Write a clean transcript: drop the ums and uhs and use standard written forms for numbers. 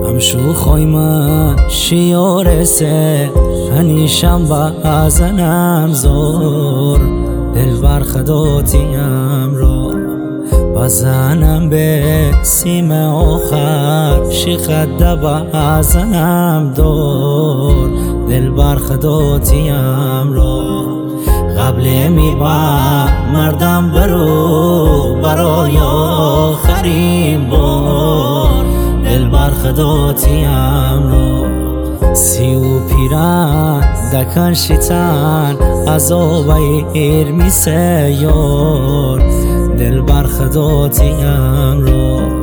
همشو خوای من شیارسه هنیشم بزنم زور دل بر خداتیم را بزنم به سیم آخر شیخده بزنم دور دل بر خداتیم را قبل میبم مردم برو برای آخرین بار دل بر خداتیم را سی و پیرن دکن شیطان عذاب ایر می سیار دل بر خداتیم را